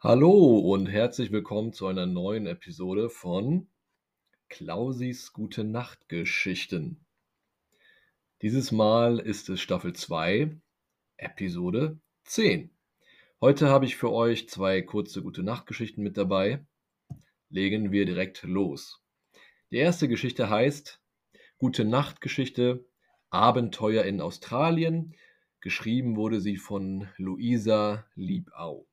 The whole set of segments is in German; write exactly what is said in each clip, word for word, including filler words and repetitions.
Hallo und herzlich willkommen zu einer neuen Episode von Klausis Gute-Nacht-Geschichten. Dieses Mal ist es Staffel zwei, Episode zehn. Heute habe ich für euch zwei kurze Gute-Nacht-Geschichten mit dabei. Legen wir direkt los. Die erste Geschichte heißt Gute-Nacht-Geschichte Abenteuer in Australien. Geschrieben wurde sie von Luisa Liebau.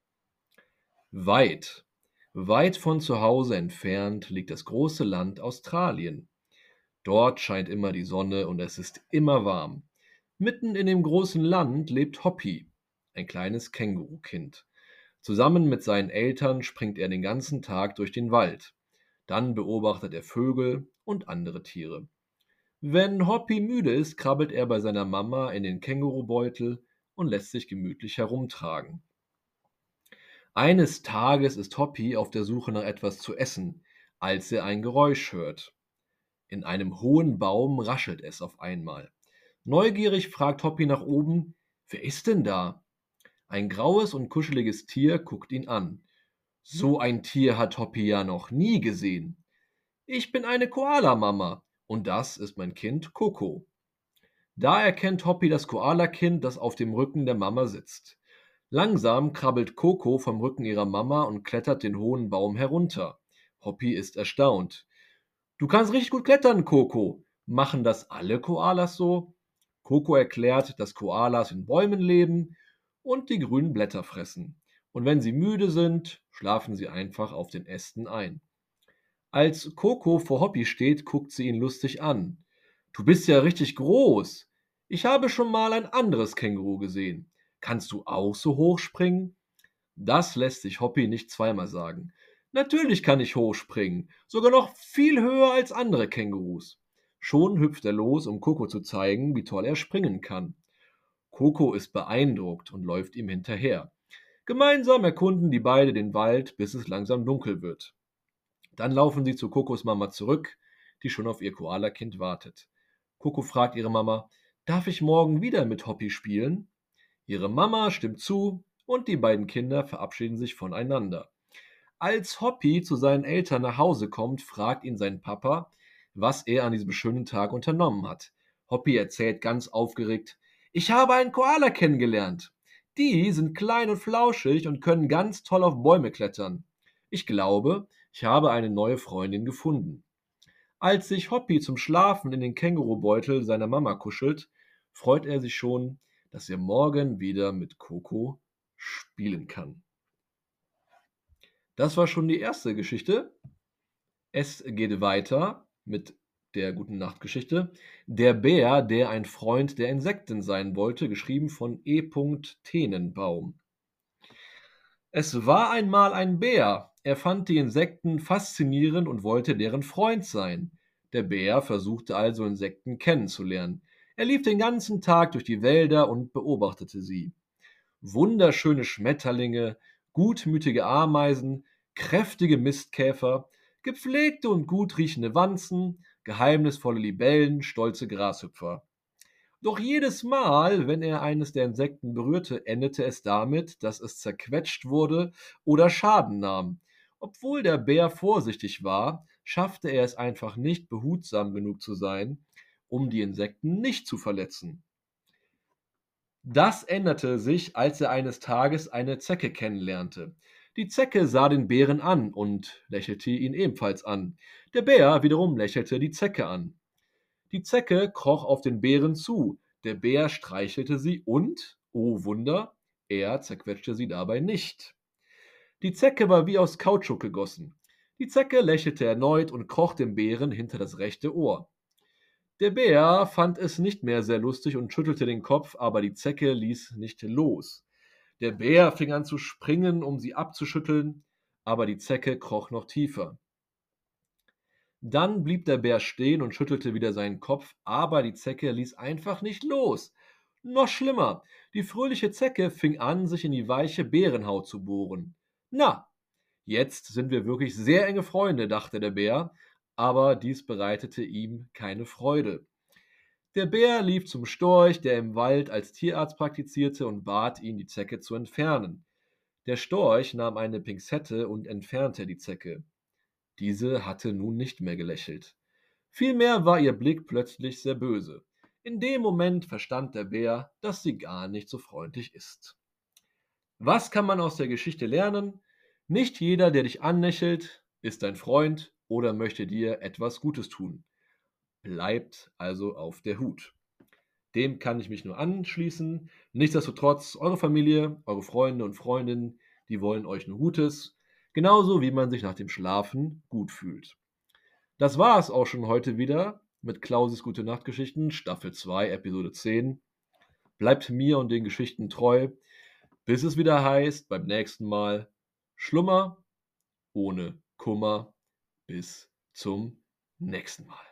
Weit, weit von zu Hause entfernt liegt das große Land Australien. Dort scheint immer die Sonne und es ist immer warm. Mitten in dem großen Land lebt Hoppy, ein kleines Kängurukind. Zusammen mit seinen Eltern springt er den ganzen Tag durch den Wald. Dann beobachtet er Vögel und andere Tiere. Wenn Hoppy müde ist, krabbelt er bei seiner Mama in den Kängurubeutel und lässt sich gemütlich herumtragen. Eines Tages ist Hoppy auf der Suche nach etwas zu essen, als er ein Geräusch hört. In einem hohen Baum raschelt es auf einmal. Neugierig fragt Hoppy nach oben: „Wer ist denn da?“ Ein graues und kuscheliges Tier guckt ihn an. So ein Tier hat Hoppy ja noch nie gesehen. „Ich bin eine Koalamama und das ist mein Kind Coco.“ Da erkennt Hoppy das Koalakind, das auf dem Rücken der Mama sitzt. Langsam krabbelt Coco vom Rücken ihrer Mama und klettert den hohen Baum herunter. Hoppy ist erstaunt. „Du kannst richtig gut klettern, Coco. Machen das alle Koalas so?“ Coco erklärt, dass Koalas in Bäumen leben und die grünen Blätter fressen. Und wenn sie müde sind, schlafen sie einfach auf den Ästen ein. Als Coco vor Hoppy steht, guckt sie ihn lustig an. „Du bist ja richtig groß. Ich habe schon mal ein anderes Känguru gesehen. Kannst du auch so hoch springen?“ Das lässt sich Hoppy nicht zweimal sagen. Natürlich kann ich hochspringen, sogar noch viel höher als andere Kängurus. Schon hüpft er los, um Coco zu zeigen, wie toll er springen kann. Coco ist beeindruckt und läuft ihm hinterher. Gemeinsam erkunden die beiden den Wald, bis es langsam dunkel wird. Dann laufen sie zu Cocos Mama zurück, die schon auf ihr Koalakind wartet. Coco fragt ihre Mama: „Darf ich morgen wieder mit Hoppy spielen?“ Ihre Mama stimmt zu und die beiden Kinder verabschieden sich voneinander. Als Hoppy zu seinen Eltern nach Hause kommt, fragt ihn sein Papa, was er an diesem schönen Tag unternommen hat. Hoppy erzählt ganz aufgeregt: „Ich habe einen Koala kennengelernt. Die sind klein und flauschig und können ganz toll auf Bäume klettern. Ich glaube, ich habe eine neue Freundin gefunden.“ Als sich Hoppy zum Schlafen in den Kängurubeutel seiner Mama kuschelt, freut er sich schon, dass er morgen wieder mit Coco spielen kann. Das war schon die erste Geschichte. Es geht weiter mit der Gute-Nacht-Geschichte. Der Bär, der ein Freund der Insekten sein wollte, geschrieben von E. Tenenbaum. Es war einmal ein Bär. Er fand die Insekten faszinierend und wollte deren Freund sein. Der Bär versuchte also, Insekten kennenzulernen. Er lief den ganzen Tag durch die Wälder und beobachtete sie. Wunderschöne Schmetterlinge, gutmütige Ameisen, kräftige Mistkäfer, gepflegte und gut riechende Wanzen, geheimnisvolle Libellen, stolze Grashüpfer. Doch jedes Mal, wenn er eines der Insekten berührte, endete es damit, dass es zerquetscht wurde oder Schaden nahm. Obwohl der Bär vorsichtig war, schaffte er es einfach nicht, behutsam genug zu sein, um die Insekten nicht zu verletzen. Das änderte sich, als er eines Tages eine Zecke kennenlernte. Die Zecke sah den Bären an und lächelte ihn ebenfalls an. Der Bär wiederum lächelte die Zecke an. Die Zecke kroch auf den Bären zu. Der Bär streichelte sie und, oh Wunder, er zerquetschte sie dabei nicht. Die Zecke war wie aus Kautschuk gegossen. Die Zecke lächelte erneut und kroch dem Bären hinter das rechte Ohr. Der Bär fand es nicht mehr sehr lustig und schüttelte den Kopf, aber die Zecke ließ nicht los. Der Bär fing an zu springen, um sie abzuschütteln, aber die Zecke kroch noch tiefer. Dann blieb der Bär stehen und schüttelte wieder seinen Kopf, aber die Zecke ließ einfach nicht los. Noch schlimmer, die fröhliche Zecke fing an, sich in die weiche Bärenhaut zu bohren. Na, jetzt sind wir wirklich sehr enge Freunde, dachte der Bär, aber dies bereitete ihm keine Freude. Der Bär lief zum Storch, der im Wald als Tierarzt praktizierte, und bat ihn, die Zecke zu entfernen. Der Storch nahm eine Pinzette und entfernte die Zecke. Diese hatte nun nicht mehr gelächelt. Vielmehr war ihr Blick plötzlich sehr böse. In dem Moment verstand der Bär, dass sie gar nicht so freundlich ist. Was kann man aus der Geschichte lernen? Nicht jeder, der dich anlächelt, ist dein Freund oder möchte dir etwas Gutes tun. Bleibt also auf der Hut. Dem kann ich mich nur anschließen. Nichtsdestotrotz, eure Familie, eure Freunde und Freundinnen, die wollen euch nur Gutes, genauso wie man sich nach dem Schlafen gut fühlt. Das war es auch schon heute wieder mit Klausis Gute-Nacht-Geschichten, Staffel zwei, Episode zehn. Bleibt mir und den Geschichten treu, bis es wieder heißt, beim nächsten Mal Schlummer ohne Kummer. Bis zum nächsten Mal.